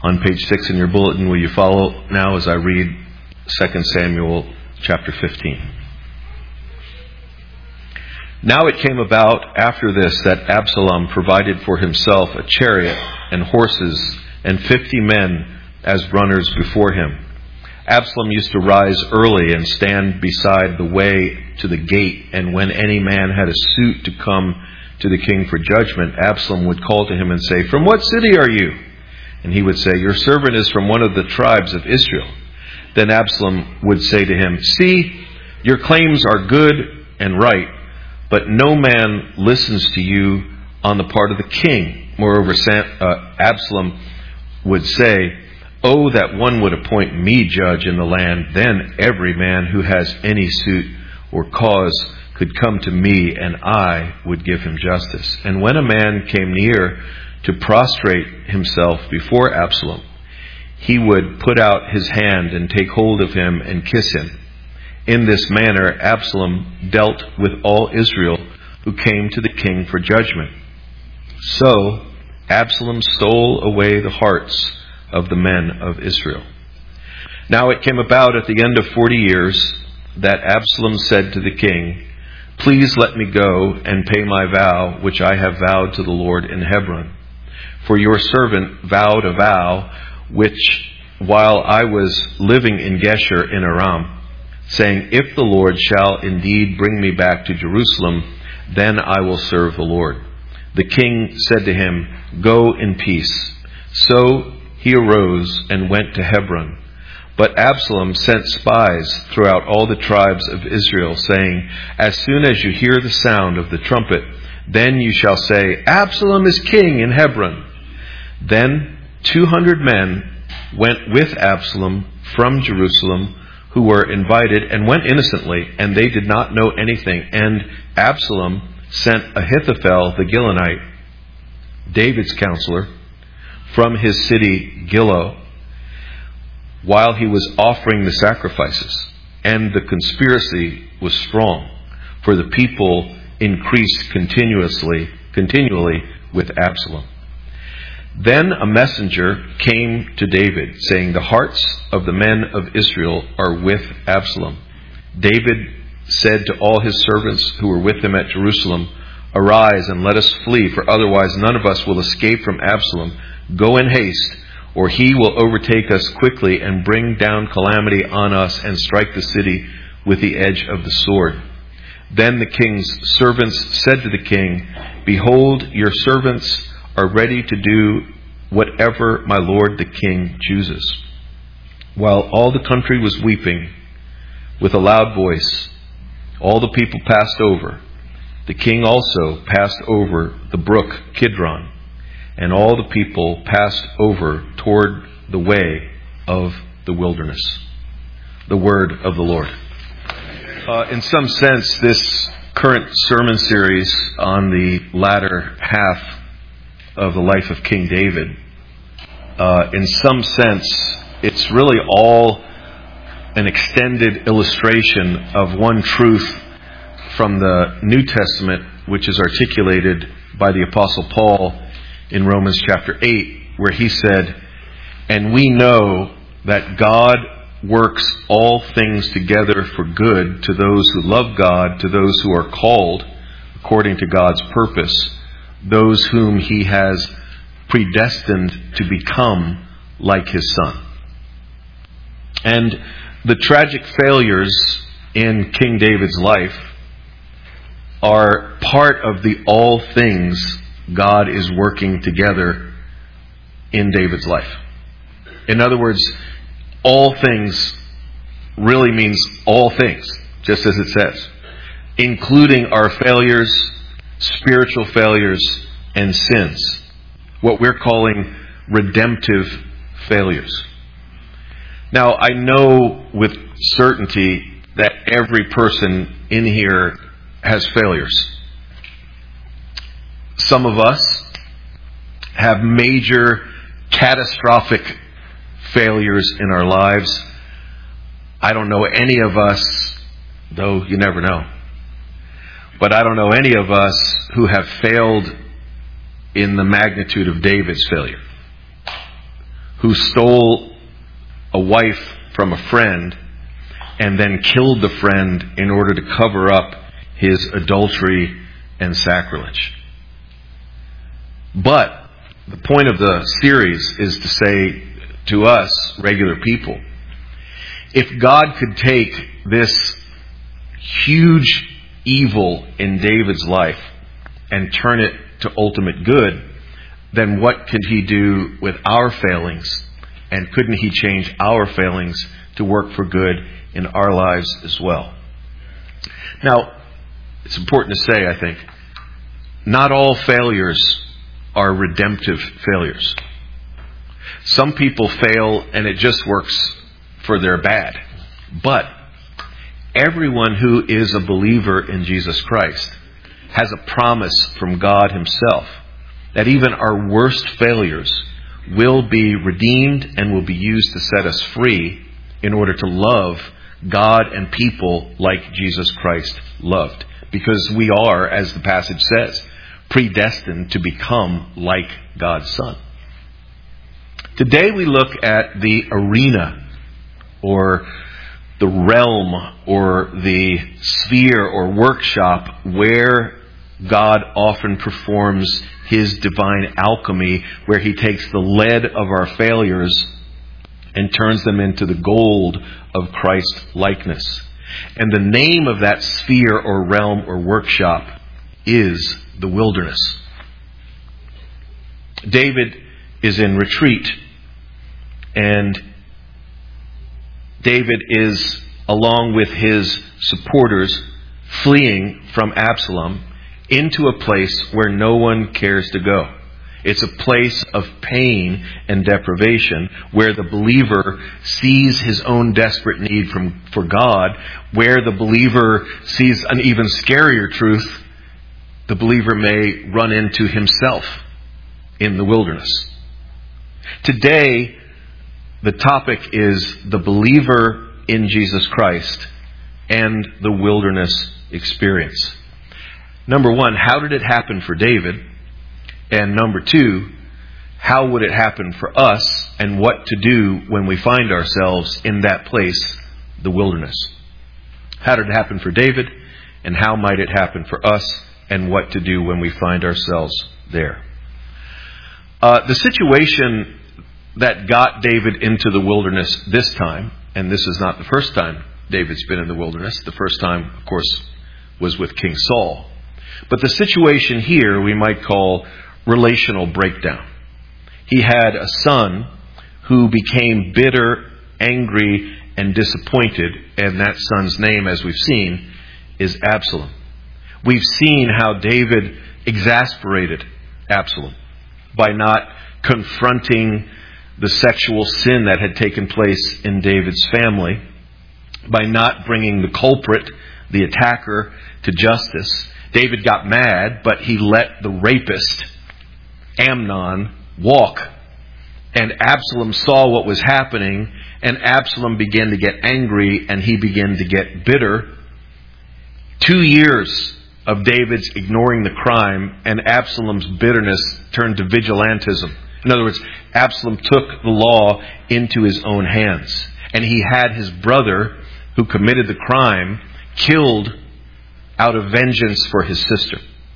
On page 6 in your bulletin, will you follow now as I read 2 Samuel chapter 15. Now it came about after this that Absalom provided for himself a chariot and horses and 50 men as runners before him. Absalom used to rise early and stand beside the way to the gate, and when any man had a suit to come to the king for judgment, Absalom would call to him and say, "From what city are you?" And he would say, "Your servant is from one of the tribes of Israel." Then Absalom would say to him, "See, your claims are good and right, but no man listens to you on the part of the king." Moreover, Absalom would say, "Oh, that one would appoint me judge in the land. Then every man who has any suit or cause could come to me, and I would give him justice." And when a man came near to prostrate himself before Absalom, he would put out his hand and take hold of him and kiss him. In this manner, Absalom dealt with all Israel who came to the king for judgment. So Absalom stole away the hearts of the men of Israel. Now it came about at the end of 40 years that Absalom said to the king, "Please let me go and pay my vow, which I have vowed to the Lord in Hebron. For your servant vowed a vow, which while I was living in Geshur in Aram, saying, 'If the Lord shall indeed bring me back to Jerusalem, then I will serve the Lord.' The king said to him, 'Go in peace.' So he arose and went to Hebron. But Absalom sent spies throughout all the tribes of Israel, saying, 'As soon as you hear the sound of the trumpet, then you shall say, Absalom is king in Hebron.' Then 200 men went with Absalom from Jerusalem, who were invited, and went innocently, and they did not know anything. And Absalom sent Ahithophel the Gilonite, David's counselor, from his city Gilo, while he was offering the sacrifices. And the conspiracy was strong, for the people increased continually with Absalom. Then a messenger came to David, saying, 'The hearts of the men of Israel are with Absalom.' David said to all his servants who were with him at Jerusalem, 'Arise and let us flee, for otherwise none of us will escape from Absalom. Go in haste, or he will overtake us quickly and bring down calamity on us and strike the city with the edge of the sword.' Then the king's servants said to the king, 'Behold, your servants are ready to do whatever my lord the king chooses.' While all the country was weeping with a loud voice, all the people passed over. The king also passed over the brook Kidron, and all the people passed over toward the way of the wilderness." The word of the Lord. In some sense, this current sermon series on the latter half of the life of King David, in some sense, it's really all an extended illustration of one truth from the New Testament, which is articulated by the Apostle Paul in Romans chapter 8, where he said, "And we know that God works all things together for good to those who love God, to those who are called according to God's purpose, those whom he has predestined to become like his Son." And the tragic failures in King David's life are part of the all things God is working together in David's life. In other words, all things really means all things, just as it says, including our failures, spiritual failures, and sins, what we're calling redemptive failures. Now, I know with certainty that every person in here has failures. Some of us have major catastrophic failures in our lives. I don't know any of us, though you never know, but I don't know any of us who have failed in the magnitude of David's failure, who stole a wife from a friend and then killed the friend in order to cover up his adultery and sacrilege. But the point of the series is to say to us, regular people, if God could take this huge evil in David's life and turn it to ultimate good, then what could he do with our failings? And couldn't he change our failings to work for good in our lives as well? Now, it's important to say, I think, not all failures are redemptive failures. Some people fail and it just works for their bad. But everyone who is a believer in Jesus Christ has a promise from God Himself that even our worst failures will be redeemed and will be used to set us free in order to love God and people like Jesus Christ loved. Because we are, as the passage says, predestined to become like God's Son. Today we look at the arena, or the realm, or the sphere or workshop where God often performs His divine alchemy, where He takes the lead of our failures and turns them into the gold of Christ likeness. And the name of that sphere or realm or workshop is the wilderness. David is in retreat, and David is, along with his supporters, fleeing from Absalom into a place where no one cares to go. It's a place of pain and deprivation where the believer sees his own desperate need for God, where the believer sees an even scarier truth. The believer may run into himself in the wilderness. Today, the topic is the believer in Jesus Christ and the wilderness experience. Number one, how did it happen for David? And number two, how would it happen for us, and what to do when we find ourselves in that place, the wilderness? How did it happen for David, and how might it happen for us, and what to do when we find ourselves there? The situation that got David into the wilderness this time, and this is not the first time David's been in the wilderness. The first time, of course, was with King Saul. But the situation here we might call relational breakdown. He had a son who became bitter, angry, and disappointed, and that son's name, as we've seen, is Absalom. We've seen how David exasperated Absalom by not confronting the sexual sin that had taken place in David's family, by not bringing the culprit, the attacker, to justice. David got mad, but he let the rapist, Amnon, walk. And Absalom saw what was happening, and Absalom began to get angry, and he began to get bitter. 2 years of David's ignoring the crime, and Absalom's bitterness turned to vigilantism. In other words, Absalom took the law into his own hands. And he had his brother, who committed the crime, killed out of vengeance for his sister.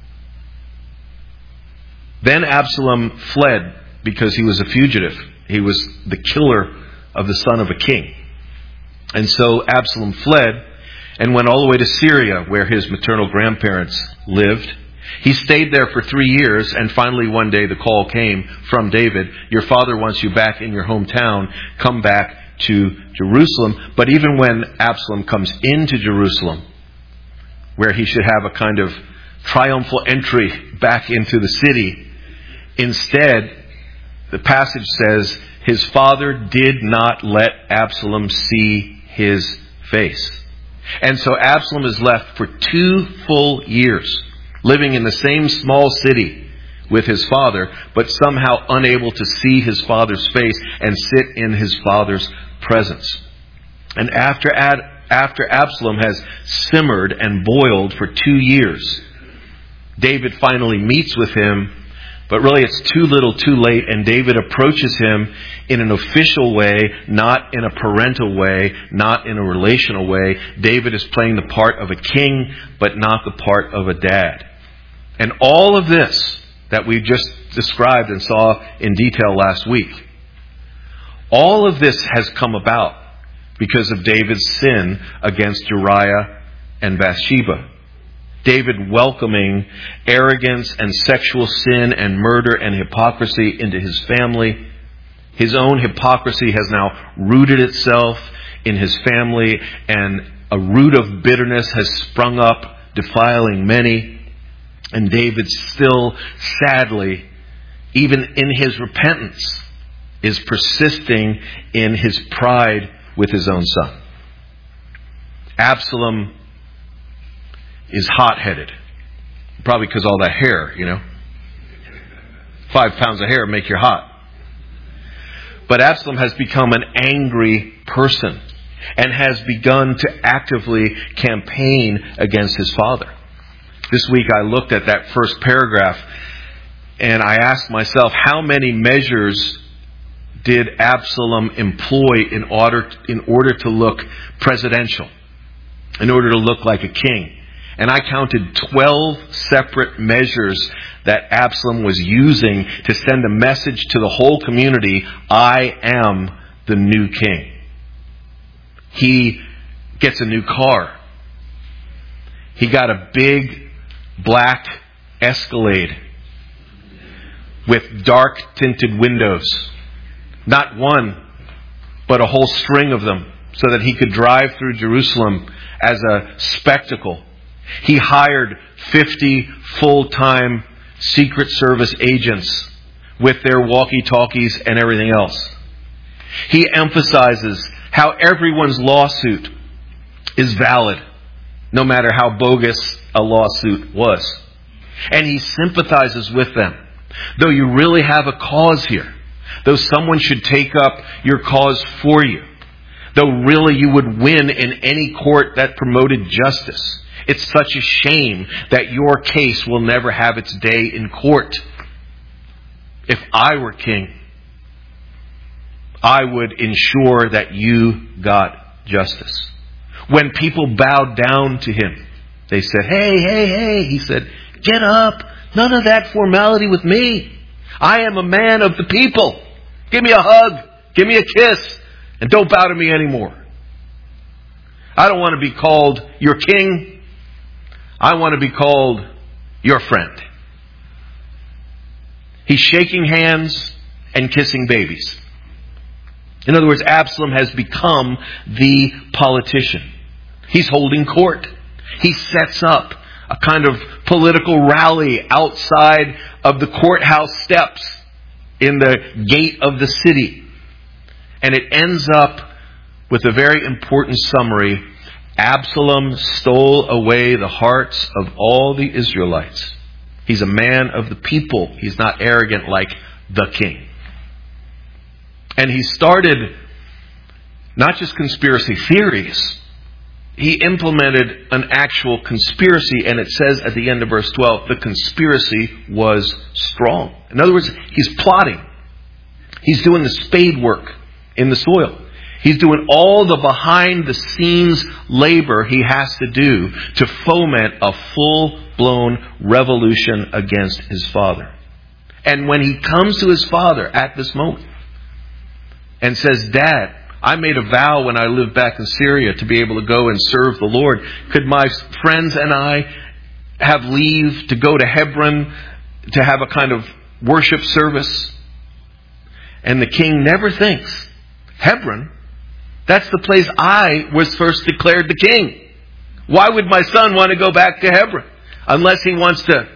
Then Absalom fled because he was a fugitive. He was the killer of the son of a king. And so Absalom fled and went all the way to Syria, where his maternal grandparents lived. He stayed there for 3 years, and finally one day the call came from David, your father wants you back in your hometown, come back to Jerusalem. But even when Absalom comes into Jerusalem, where he should have a kind of triumphal entry back into the city, instead, the passage says, his father did not let Absalom see his face. And so Absalom is left for 2 full years, living in the same small city with his father, but somehow unable to see his father's face and sit in his father's presence. And after Absalom has simmered and boiled for 2 years, David finally meets with him But really it's too little too late, and David approaches him in an official way, not in a parental way, not in a relational way. David is playing the part of a king, but not the part of a dad. And all of this that we just described and saw in detail last week, all of this has come about because of David's sin against Uriah and Bathsheba. David welcoming arrogance and sexual sin and murder and hypocrisy into his family. His own hypocrisy has now rooted itself in his family, and a root of bitterness has sprung up, defiling many. And David still, sadly, even in his repentance, is persisting in his pride with his own son. Absalom is hot-headed. Probably because all that hair, 5 pounds of hair make you hot. But Absalom has become an angry person and has begun to actively campaign against his father. This week I looked at that first paragraph and I asked myself, how many measures did Absalom employ in order to look presidential, in order to look like a king? And I counted 12 separate measures that Absalom was using to send a message to the whole community: I am the new king. He gets a new car. He got a big black Escalade with dark tinted windows. Not one, but a whole string of them, so that he could drive through Jerusalem as a spectacle. He hired 50 full-time Secret Service agents with their walkie-talkies and everything else. He emphasizes how everyone's lawsuit is valid, no matter how bogus a lawsuit was. And he sympathizes with them. Though you really have a cause here, though someone should take up your cause for you, though really you would win in any court that promoted justice, it's such a shame that your case will never have its day in court. If I were king, I would ensure that you got justice. When people bowed down to him, they said, hey. He said, get up. None of that formality with me. I am a man of the people. Give me a hug. Give me a kiss. And don't bow to me anymore. I don't want to be called your king. I want to be called your friend. He's shaking hands and kissing babies. In other words, Absalom has become the politician. He's holding court. He sets up a kind of political rally outside of the courthouse steps in the gate of the city. And it ends up with a very important summary. Absalom stole away the hearts of all the Israelites. He's a man of the people. He's not arrogant like the king. And he started not just conspiracy theories. He implemented an actual conspiracy, and it says at the end of verse 12, the conspiracy was strong. In other words, he's plotting. He's doing the spade work in the soil. He's doing all the behind-the-scenes labor he has to do to foment a full-blown revolution against his father. And when he comes to his father at this moment and says, Dad, I made a vow when I lived back in Syria to be able to go and serve the Lord. Could my friends and I have leave to go to Hebron to have a kind of worship service? And the king never thinks, Hebron? That's the place I was first declared the king. Why would my son want to go back to Hebron? Unless he wants to...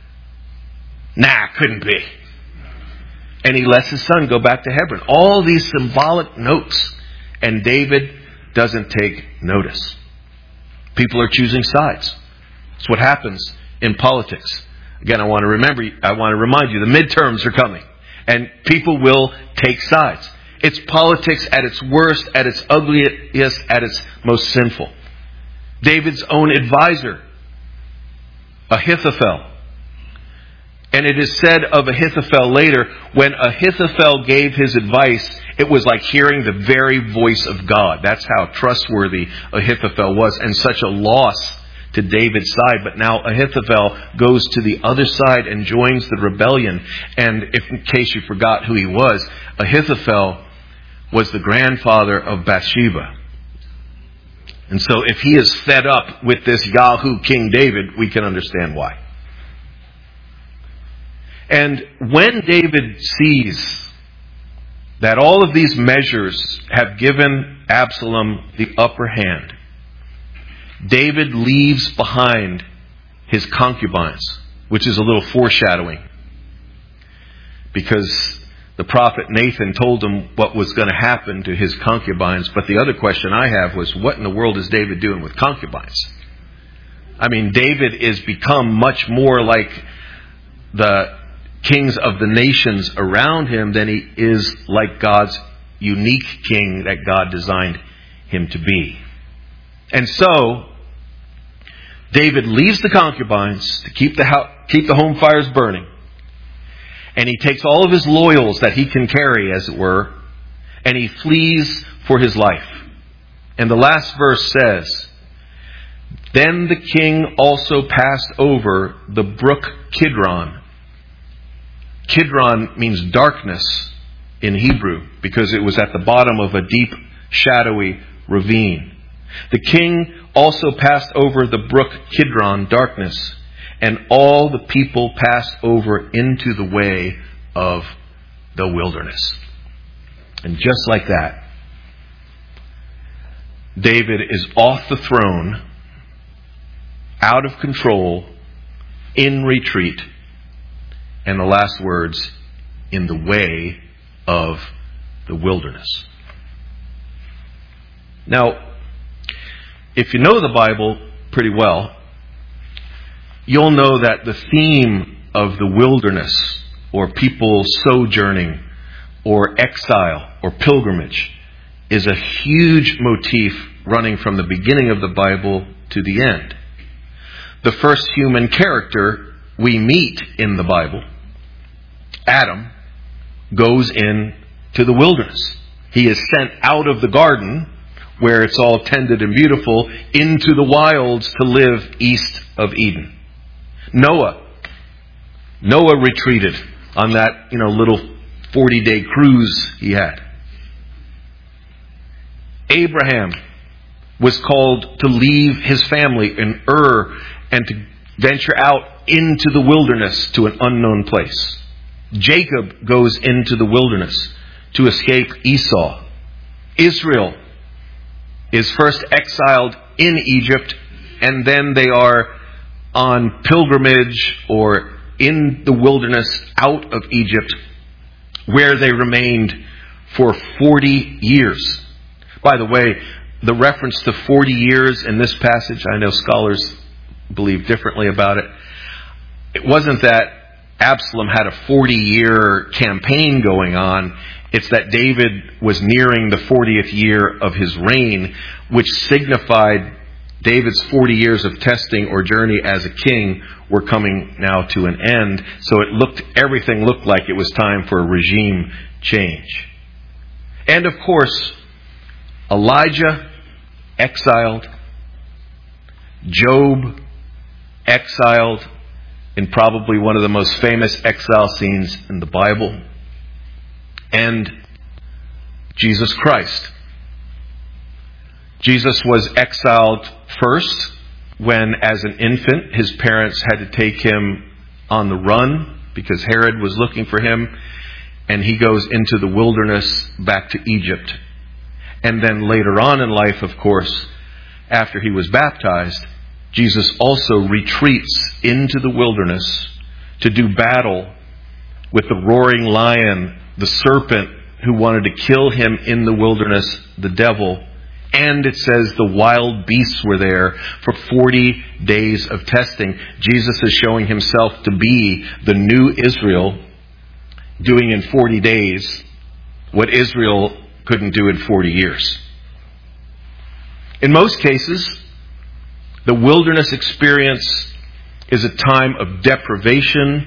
couldn't be. And he lets his son go back to Hebron. All these symbolic notes. And David doesn't take notice. People are choosing sides. It's what happens in politics. Again, I want to remind you, the midterms are coming. And people will take sides. It's politics at its worst, at its ugliest, at its most sinful. David's own advisor, Ahithophel, And it is said of Ahithophel later, when Ahithophel gave his advice, it was like hearing the very voice of God. That's how trustworthy Ahithophel was, and such a loss to David's side. But now Ahithophel goes to the other side and joins the rebellion. And if in case you forgot who he was, Ahithophel was the grandfather of Bathsheba. And so if he is fed up with this Yahoo King David, we can understand why. And when David sees that all of these measures have given Absalom the upper hand, David leaves behind his concubines, which is a little foreshadowing, because the prophet Nathan told him what was going to happen to his concubines. But the other question I have was, what in the world is David doing with concubines? I mean, David is become much more like the kings of the nations around him than he is like God's unique king that God designed him to be. And so David leaves the concubines to keep the home fires burning. And he takes all of his loyals that he can carry, as it were, and he flees for his life. And the last verse says, "Then the king also passed over the brook Kidron." Kidron means darkness in Hebrew, because it was at the bottom of a deep, shadowy ravine. The king also passed over the brook Kidron, darkness, and all the people passed over into the way of the wilderness. And just like that, David is off the throne, out of control, in retreat, and the last words, in the way of the wilderness. Now, if you know the Bible pretty well, you'll know that the theme of the wilderness, or people sojourning, or exile, or pilgrimage, is a huge motif running from the beginning of the Bible to the end. The first human character we meet in the Bible, Adam, goes into the wilderness. He is sent out of the garden, where it's all tended and beautiful, into the wilds to live east of Eden. Noah retreated on that, little 40-day cruise he had. Abraham was called to leave his family in Ur and to venture out into the wilderness to an unknown place. Jacob goes into the wilderness to escape Esau. Israel is first exiled in Egypt, and then they are on pilgrimage or in the wilderness out of Egypt, where they remained for 40 years. By the way, the reference to 40 years in this passage, I know scholars believe differently about it. It wasn't that Absalom had a 40-year campaign going on. It's that David was nearing the 40th year of his reign, which signified David's 40 years of testing or journey as a king were coming now to an end. So everything looked like it was time for a regime change. And of course, Elijah, exiled. Job, exiled in probably one of the most famous exile scenes in the Bible. And Jesus Christ. Jesus was exiled first when, as an infant, his parents had to take him on the run because Herod was looking for him, and he goes into the wilderness back to Egypt. And then later on in life, of course, after he was baptized, Jesus also retreats into the wilderness to do battle with the roaring lion, the serpent who wanted to kill him in the wilderness, the devil. And it says the wild beasts were there for 40 days of testing. Jesus is showing himself to be the new Israel, doing in 40 days what Israel couldn't do in 40 years. In most cases, the wilderness experience is a time of deprivation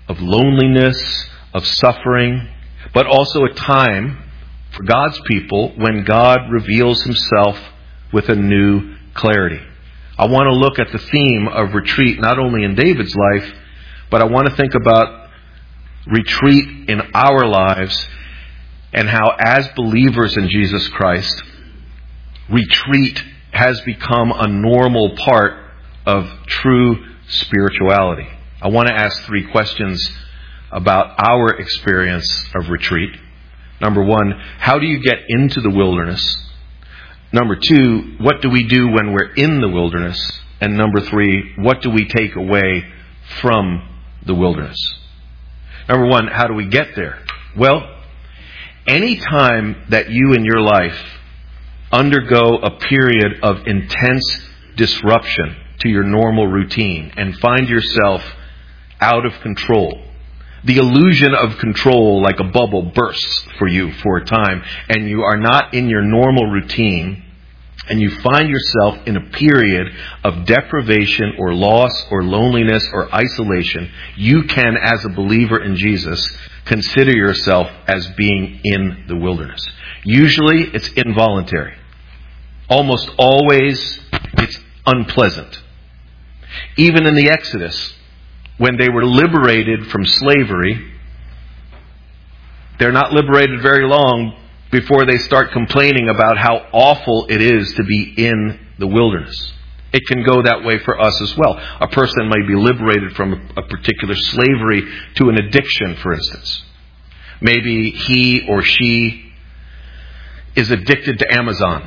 of loneliness, of suffering, but also a time for God's people when God reveals himself with a new clarity. I want to look at the theme of retreat not only in David's life, but I want to think about retreat in our lives and how, as believers in Jesus Christ, retreat has become a normal part of true spirituality. I want to ask 3 questions about our experience of retreat. Number 1, how do you get into the wilderness? Number 2, what do we do when we're in the wilderness? And number 3, what do we take away from the wilderness? Number 1, how do we get there? Well, any time that you in your life undergo a period of intense disruption to your normal routine and find yourself out of control, the illusion of control, like a bubble, bursts for you for a time, and you are not in your normal routine, and you find yourself in a period of deprivation or loss or loneliness or isolation, you can, as a believer in Jesus, consider yourself as being in the wilderness. Usually it's involuntary. Almost always it's unpleasant. Even in the Exodus, when they were liberated from slavery, they're not liberated very long before they start complaining about how awful it is to be in the wilderness. It can go that way for us as well. A person may be liberated from a particular slavery to an addiction, for instance. Maybe he or she is addicted to Amazon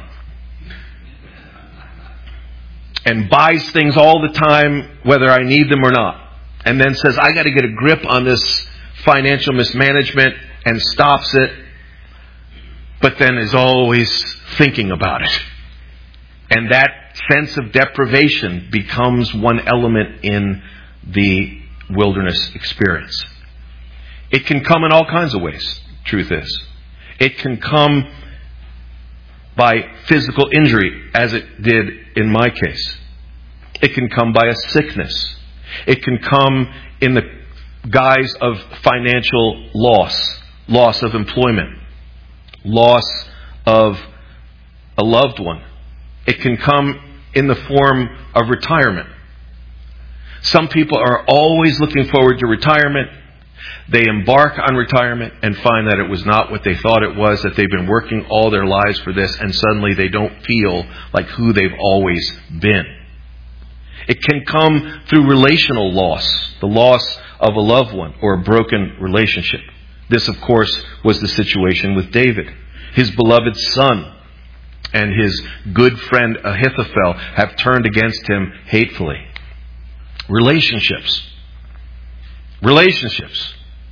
and buys things all the time, whether I need them or not. And then says, I got to get a grip on this financial mismanagement, and stops it, but then is always thinking about it. And that sense of deprivation becomes one element in the wilderness experience. It can come in all kinds of ways, truth is. It can come by physical injury, as it did in my case. It can come by a sickness. It can come in the guise of financial loss of employment, loss of a loved one. It can come in the form of retirement. Some people are always looking forward to retirement. They embark on retirement and find that it was not what they thought it was, that they've been working all their lives for this, and suddenly they don't feel like who they've always been. It can come through relational loss, the loss of a loved one or a broken relationship. This, of course, was the situation with David. His beloved son and his good friend Ahithophel have turned against him hatefully. Relationships. Relationships.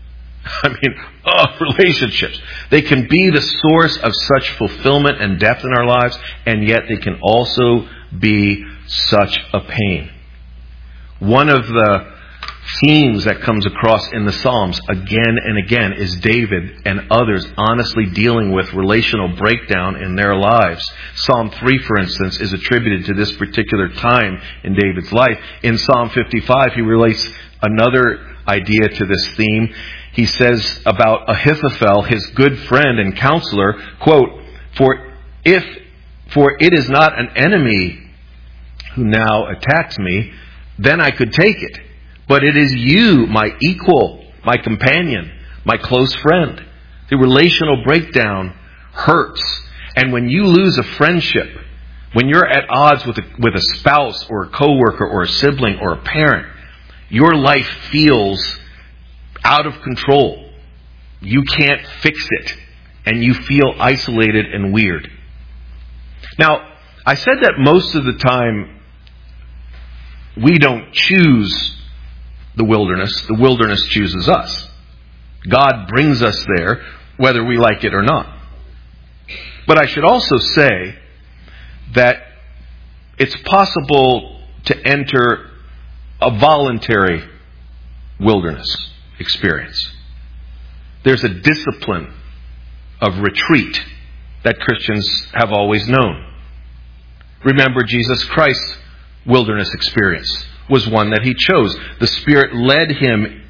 They can be the source of such fulfillment and depth in our lives, and yet they can also be such a pain. One of the themes that comes across in the Psalms again and again is David and others honestly dealing with relational breakdown in their lives. Psalm 3, for instance, is attributed to this particular time in David's life. In Psalm 55, he relates another idea to this theme. He says about Ahithophel, his good friend and counselor, quote, For it is not an enemy who now attacks me, then I could take it. But it is you, my equal, my companion, my close friend. The relational breakdown hurts. And when you lose a friendship, when you're at odds with a spouse or a coworker or a sibling or a parent, your life feels out of control. You can't fix it. And you feel isolated and weird. Now, I said that most of the time we don't choose the wilderness chooses us. God brings us there, whether we like it or not. But I should also say that it's possible to enter a voluntary wilderness experience. There's a discipline of retreat that Christians have always known. Remember, Jesus Christ's wilderness experience was one that he chose. The Spirit led him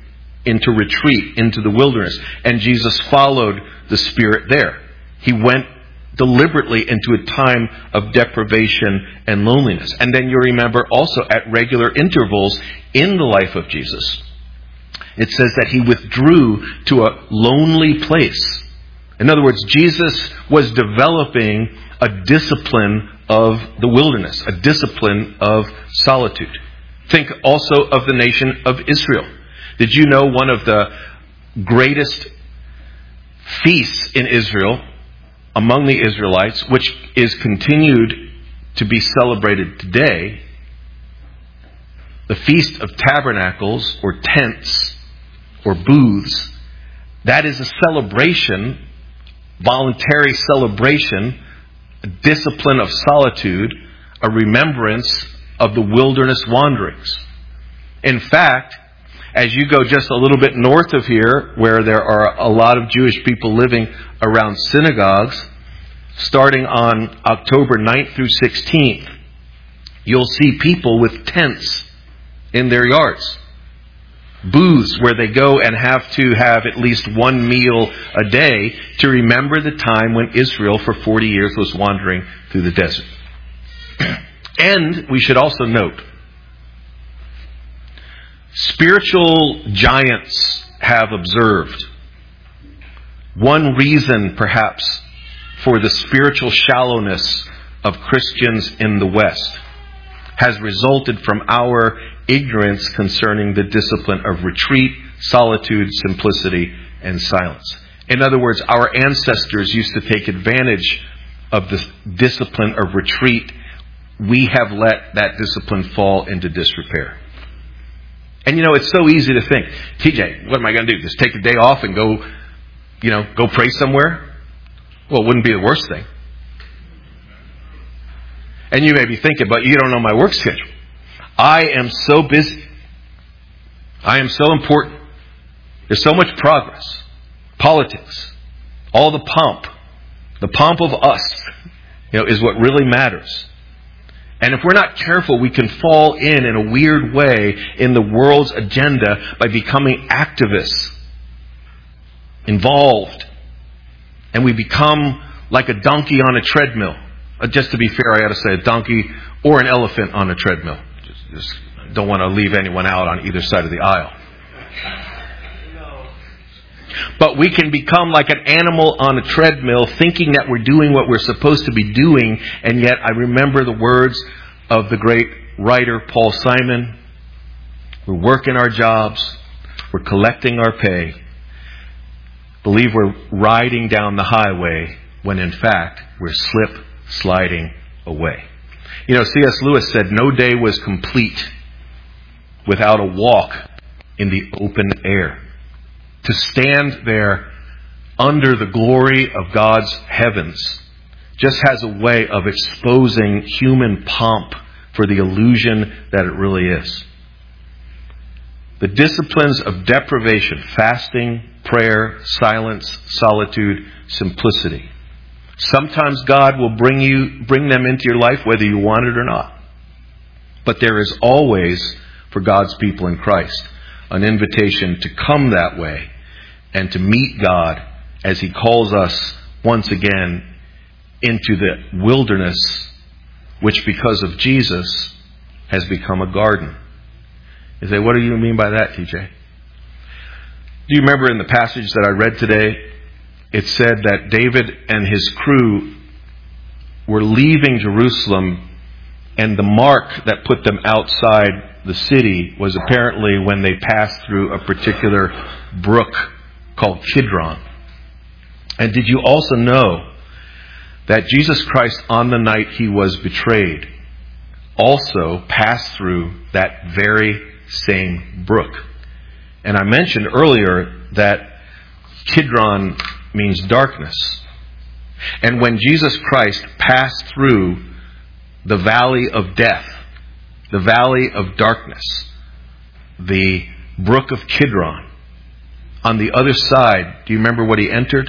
into retreat, into the wilderness. And Jesus followed the Spirit there. He went deliberately into a time of deprivation and loneliness. And then you remember also at regular intervals in the life of Jesus, it says that he withdrew to a lonely place. In other words, Jesus was developing a discipline of the wilderness, a discipline of solitude. Think also of the nation of Israel. Did you know one of the greatest feasts in Israel among the Israelites, which is continued to be celebrated today, the Feast of Tabernacles, or tents, or booths, that is a celebration, voluntary celebration, a discipline of solitude, a remembrance of the wilderness wanderings. In fact, as you go just a little bit north of here, where there are a lot of Jewish people living around synagogues, starting on October 9th through 16th, you'll see people with tents in their yards. Booths where they go and have to have at least one meal a day to remember the time when Israel for 40 years was wandering through the desert. And we should also note, spiritual giants have observed one reason perhaps for the spiritual shallowness of Christians in the West has resulted from our ignorance concerning the discipline of retreat, solitude, simplicity, and silence. In other words, our ancestors used to take advantage of the discipline of retreat. We have let that discipline fall into disrepair. And it's so easy to think, TJ, what am I going to do? Just take a day off and go pray somewhere? Well, it wouldn't be the worst thing. And you may be thinking, but you don't know my work schedule. I am so busy. I am so important. There's so much progress. Politics. All the pomp. The pomp of us, is what really matters. And if we're not careful, we can fall in a weird way in the world's agenda by becoming activists, involved. And we become like a donkey on a treadmill. Just to be fair, I got to say a donkey or an elephant on a treadmill. Just don't want to leave anyone out on either side of the aisle. But we can become like an animal on a treadmill, thinking that we're doing what we're supposed to be doing, and yet I remember the words of the great writer Paul Simon. We're working our jobs, we're collecting our pay, believe we're riding down the highway, when in fact we're sliding away. C.S. Lewis said, no day was complete without a walk in the open air. To stand there under the glory of God's heavens just has a way of exposing human pomp for the illusion that it really is. The disciplines of deprivation, fasting, prayer, silence, solitude, simplicity. Sometimes God will bring them into your life whether you want it or not. But there is always, for God's people in Christ, an invitation to come that way and to meet God as He calls us once again into the wilderness, which because of Jesus has become a garden. You say, what do you mean by that, TJ? Do you remember in the passage that I read today, it said that David and his crew were leaving Jerusalem, and the mark that put them outside the city was apparently when they passed through a particular brook called Kidron. And did you also know that Jesus Christ, on the night He was betrayed, also passed through that very same brook? And I mentioned earlier that Kidron means darkness. And when Jesus Christ passed through the valley of death, the valley of darkness, the brook of Kidron, on the other side, do you remember what He entered?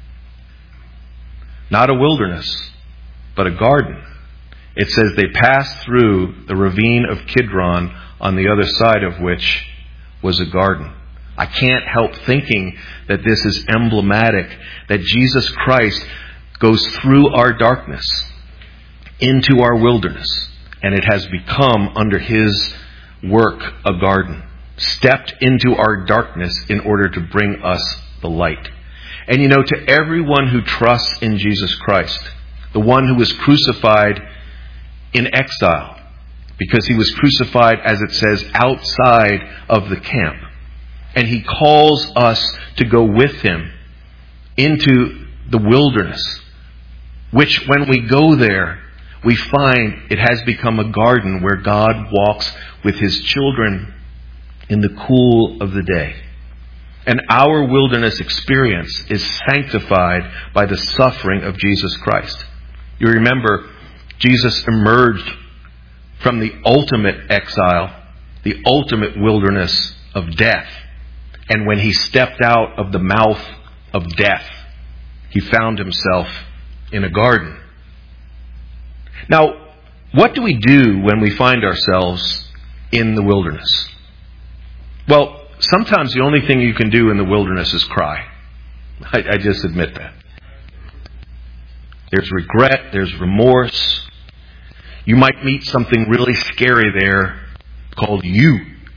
Not a wilderness, but a garden. It says they passed through the ravine of Kidron, on the other side of which was a garden. I can't help thinking that this is emblematic, that Jesus Christ goes through our darkness into our wilderness, and it has become, under His work, a garden. Stepped into our darkness in order to bring us the light. And to everyone who trusts in Jesus Christ, the one who was crucified in exile, because He was crucified, as it says, outside of the camp. And He calls us to go with Him into the wilderness, which when we go there, we find it has become a garden where God walks with His children in the cool of the day. And our wilderness experience is sanctified by the suffering of Jesus Christ. You remember, Jesus emerged from the ultimate exile, the ultimate wilderness of death. And when He stepped out of the mouth of death, He found Himself in a garden. Now, what do we do when we find ourselves in the wilderness? Well, sometimes the only thing you can do in the wilderness is cry. I just admit that. There's regret, there's remorse. You might meet something really scary there called you.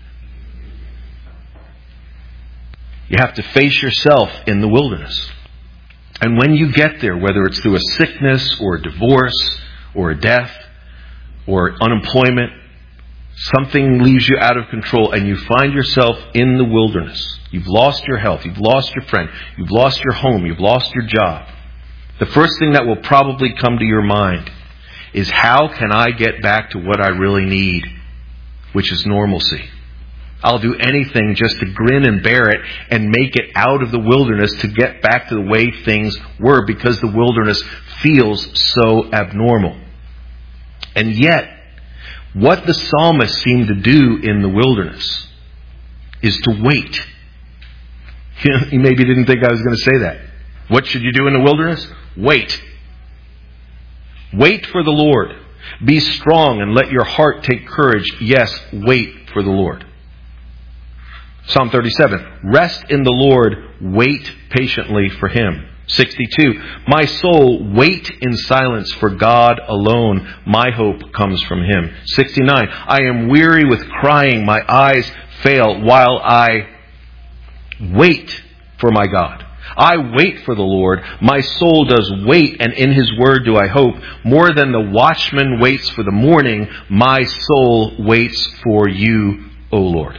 You have to face yourself in the wilderness. And when you get there, whether it's through a sickness or a divorce or a death or unemployment, something leaves you out of control and you find yourself in the wilderness. You've lost your health, you've lost your friend, you've lost your home, you've lost your job. The first thing that will probably come to your mind is, how can I get back to what I really need, which is normalcy? I'll do anything just to grin and bear it and make it out of the wilderness to get back to the way things were, because the wilderness feels so abnormal. And yet, what the psalmist seemed to do in the wilderness is to wait. You maybe didn't think I was going to say that. What should you do in the wilderness? Wait. Wait for the Lord. Be strong and let your heart take courage. Yes, wait for the Lord. Psalm 37. Rest in the Lord. Wait patiently for Him. 62. My soul, wait in silence for God alone. My hope comes from Him. 69. I am weary with crying. My eyes fail while I wait for my God. I wait for the Lord. My soul does wait, and in His word do I hope. More than the watchman waits for the morning, my soul waits for you, O Lord.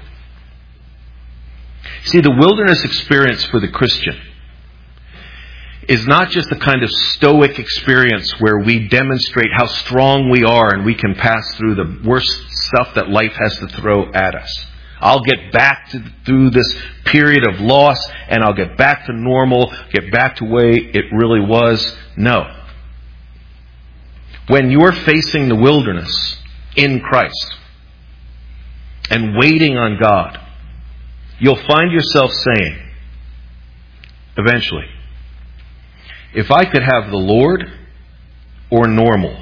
See, the wilderness experience for the Christian is not just a kind of stoic experience where we demonstrate how strong we are and we can pass through the worst stuff that life has to throw at us. I'll get back through this period of loss, and I'll get back to normal, get back to the way it really was. No. When you're facing the wilderness in Christ and waiting on God, you'll find yourself saying, eventually, if I could have the Lord or normal,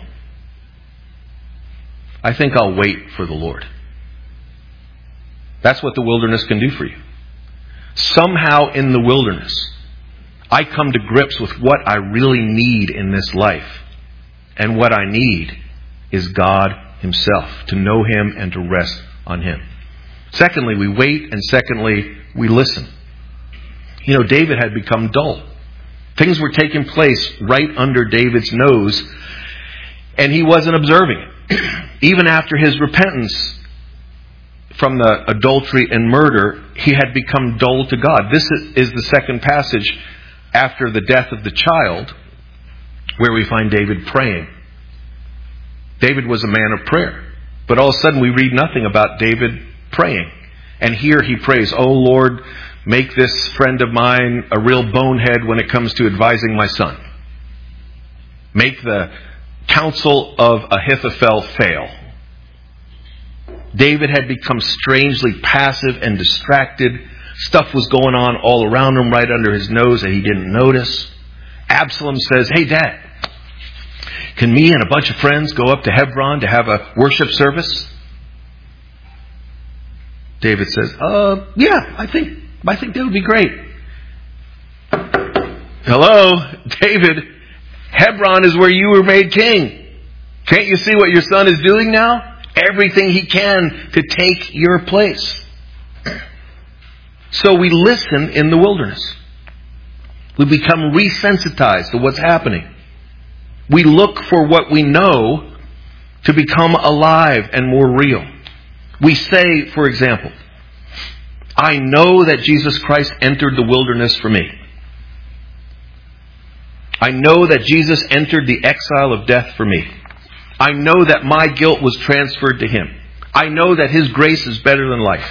I think I'll wait for the Lord. That's what the wilderness can do for you. Somehow in the wilderness, I come to grips with what I really need in this life. And what I need is God Himself, to know Him and to rest on Him. Secondly, we wait, and secondly, we listen. David had become dull. Things were taking place right under David's nose, and he wasn't observing it. Even after his repentance from the adultery and murder, he had become dull to God. This is the second passage after the death of the child where we find David praying. David was a man of prayer, but all of a sudden we read nothing about David praying. And here he prays, "Oh Lord, make this friend of mine a real bonehead when it comes to advising my son. Make the counsel of Ahithophel fail." David had become strangely passive and distracted. Stuff was going on all around him right under his nose that he didn't notice. Absalom says, "Hey Dad, can me and a bunch of friends go up to Hebron to have a worship service?" David says, yeah, I think I think that would be great. Hello, David, Hebron is where you were made king. Can't you see what your son is doing now? Everything he can to take your place. So we listen in the wilderness. We become resensitized to what's happening. We look for what we know to become alive and more real. We say, for example, I know that Jesus Christ entered the wilderness for me. I know that Jesus entered the exile of death for me. I know that my guilt was transferred to him. I know that his grace is better than life.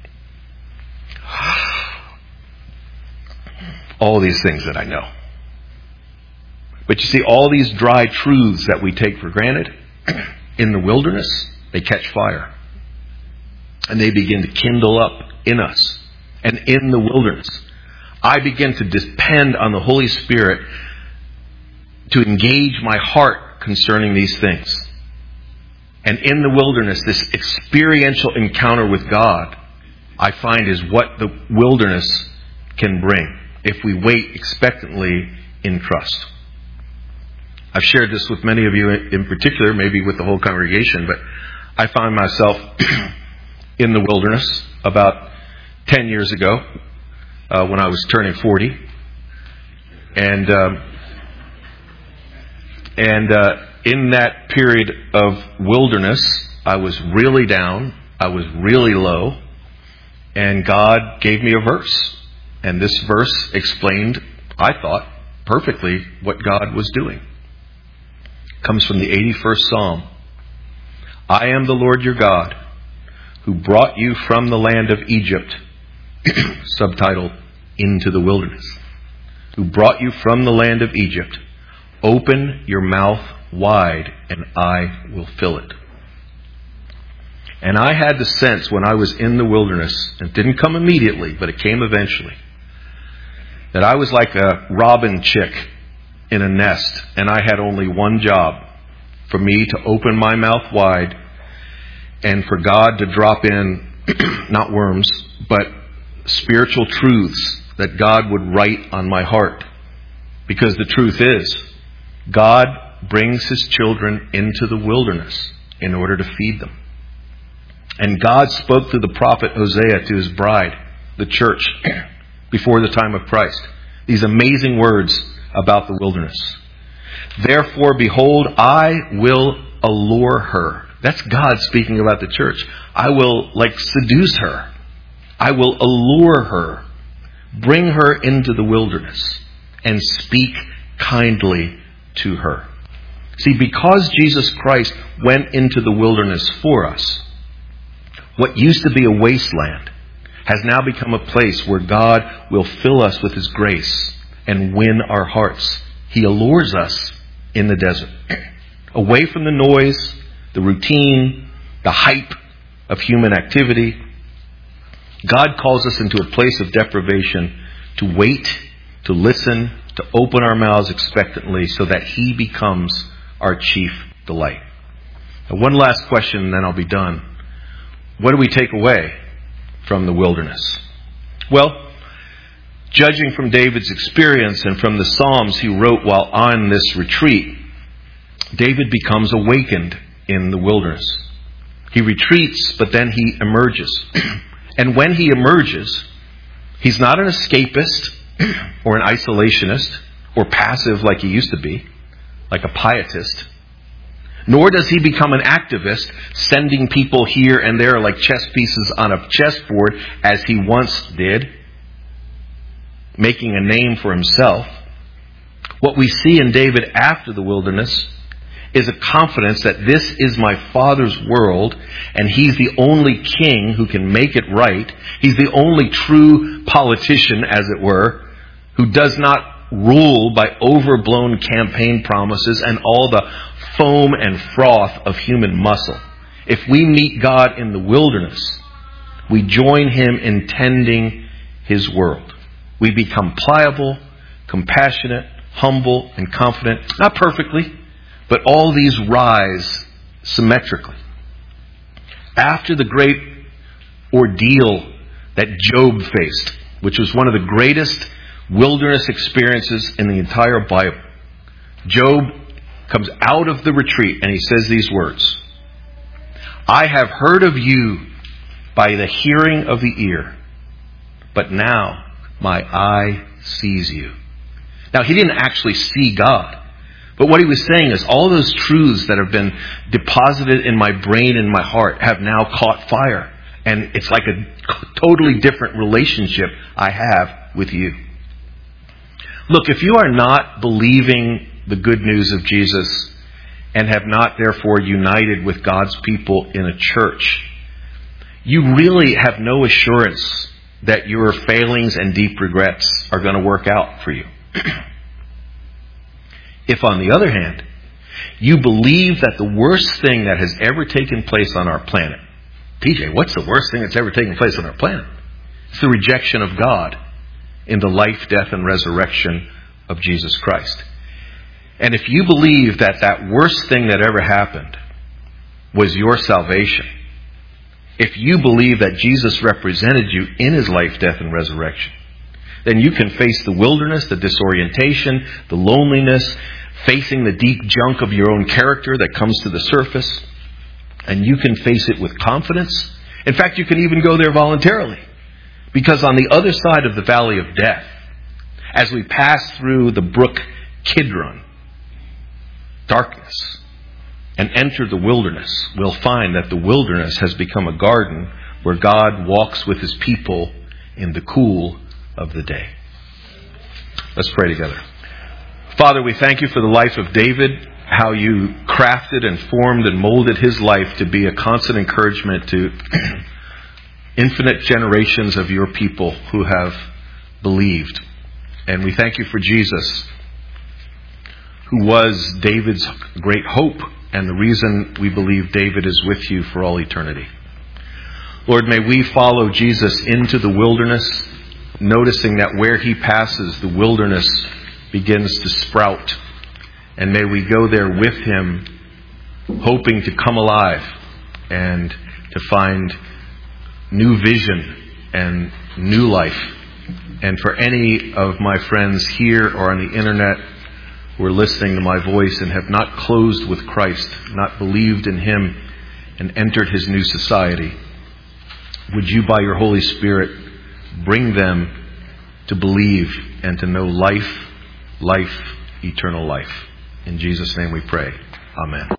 All these things that I know. But you see, all these dry truths that we take for granted, in the wilderness, they catch fire. And they begin to kindle up in us. And in the wilderness, I begin to depend on the Holy Spirit to engage my heart concerning these things. And in the wilderness, this experiential encounter with God, I find is what the wilderness can bring if we wait expectantly in trust. I've shared this with many of you in particular, maybe with the whole congregation, but I found myself in the wilderness about 10 years ago when I was turning 40. And in that period of wilderness, I was really down. I was really low. And God gave me a verse. And this verse explained, I thought, perfectly what God was doing. It comes from the 81st Psalm. I am the Lord your God, who brought you from the land of Egypt, subtitled, Into the Wilderness. Who brought you from the land of Egypt. Open your mouth wide, and I will fill it. And I had the sense when I was in the wilderness, it didn't come immediately, but it came eventually, that I was like a robin chick in a nest, and I had only one job, for me to open my mouth wide, and for God to drop in, not worms, but spiritual truths that God would write on my heart. Because the truth is, God brings his children into the wilderness in order to feed them. And God spoke through the prophet Hosea to his bride, the church, before the time of Christ. These amazing words about the wilderness. Therefore, behold, I will allure her. That's God speaking about the church. I will seduce her. I will allure her. Bring her into the wilderness and speak kindly to her. See, because Jesus Christ went into the wilderness for us, what used to be a wasteland has now become a place where God will fill us with his grace and win our hearts. He allures us in the desert, away from the noise, the routine, the hype of human activity. God calls us into a place of deprivation to wait, to listen, to open our mouths expectantly so that he becomes our chief delight. Now, one last question and then I'll be done. What do we take away from the wilderness? Well, judging from David's experience and from the Psalms he wrote while on this retreat, David becomes awakened in the wilderness. He retreats, but then he emerges. And when he emerges, he's not an escapist or an isolationist or passive like he used to be, like a pietist. Nor does he become an activist, sending people here and there like chess pieces on a chessboard as he once did, making a name for himself. What we see in David after the wilderness is a confidence that this is my Father's world and he's the only king who can make it right. He's the only true politician, as it were, who does not rule by overblown campaign promises and all the foam and froth of human muscle. If we meet God in the wilderness, we join him in tending his world. We become pliable, compassionate, humble, and confident. Not perfectly, but all these rise symmetrically. After the great ordeal that Job faced which was one of the greatest wilderness experiences in the entire Bible, Job comes out of the retreat and he says these words, I have heard of you by the hearing of the ear, but now my eye sees you. Now, he didn't actually see God, but what he was saying is all those truths that have been deposited in my brain and my heart have now caught fire. And it's like a totally different relationship I have with you. Look, if you are not believing the good news of Jesus and have not therefore united with God's people in a church, you really have no assurance that your failings and deep regrets are going to work out for you. If, on the other hand, you believe that the worst thing that has ever taken place on our planet, TJ, what's the worst thing that's ever taken place on our planet? It's the rejection of God in the life, death, and resurrection of Jesus Christ. And if you believe that that worst thing that ever happened was your salvation, if you believe that Jesus represented you in his life, death, and resurrection, then you can face the wilderness, the disorientation, the loneliness, facing the deep junk of your own character that comes to the surface, and you can face it with confidence. In fact, you can even go there voluntarily. Because on the other side of the valley of death, as we pass through the brook Kidron, darkness, and enter the wilderness, we'll find that the wilderness has become a garden where God walks with his people in the cool of the day. Let's pray together. Father, we thank you for the life of David, how you crafted and formed and molded his life to be a constant encouragement to infinite generations of your people who have believed. And we thank you for Jesus, who was David's great hope and the reason we believe David is with you for all eternity. Lord, may we follow Jesus into the wilderness, noticing that where he passes, the wilderness begins to sprout. And may we go there with him, hoping to come alive and to find new vision and new life. And for any of my friends here or on the internet who are listening to my voice and have not closed with Christ, not believed in him and entered his new society, would you, by your Holy Spirit, bring them to believe and to know life, eternal life. In Jesus' name we pray. Amen.